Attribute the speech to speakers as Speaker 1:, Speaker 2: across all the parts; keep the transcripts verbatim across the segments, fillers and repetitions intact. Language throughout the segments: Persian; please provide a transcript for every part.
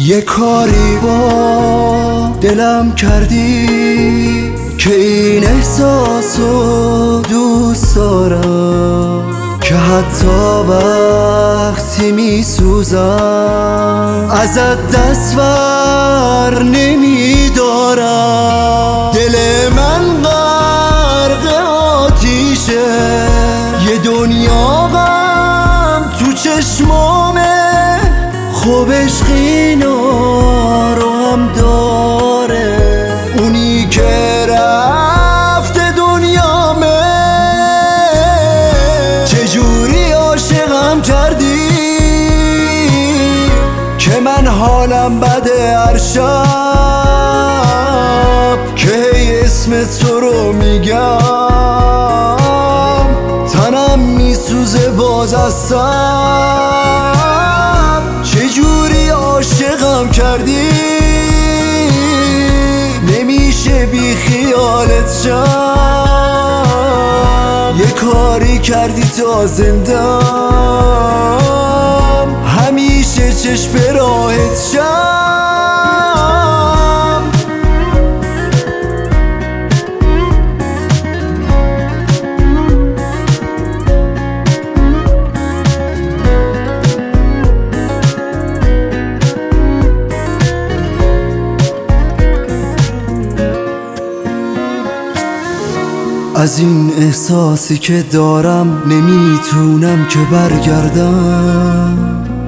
Speaker 1: یه کاری با دلم کردی که این احساسو دوست دارم، که حتی وقتی می سوزم ازت دست ور نمی دارم. دل من غرق آتیشه، یه دنیا غم تو چشمامه، خوب عشق اینا رو هم داره، اونی که رفته دنیامه. چجوری عاشقم کردی که من حالم بده هر شب، که هی اسم تو رو میگم تنم میسوزه باز هستم. چجوری عاشقم کردی نمیشه بی خیالت شم. یه کاری کردی تا زندم همیشه چشم راهت شم. از این احساسی که دارم نمیتونم که برگردم،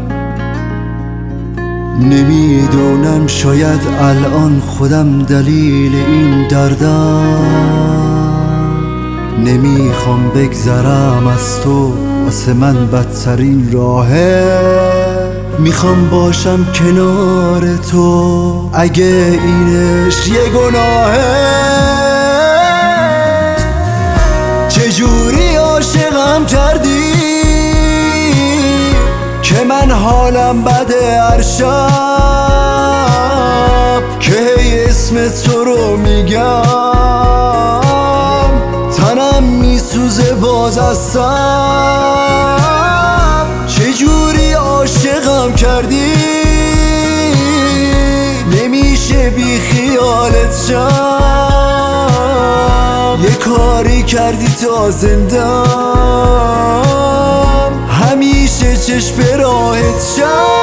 Speaker 1: نمیدونم شاید الان خودم دلیل این دردم. نمیخوام بگذرم از تو، واسه من بدترین راهه. میخوام باشم کنار تو اگه اینش یه گناهه. چجوری عاشقم کردی که من حالم بده هر شب، که هی اسم تو رو میگم تنم میسوزه باز هستم. چجوری عاشقم کردی نمیشه بی خیالت شم. یه کاری کردی تا زندم همیشه چشم راهت شم.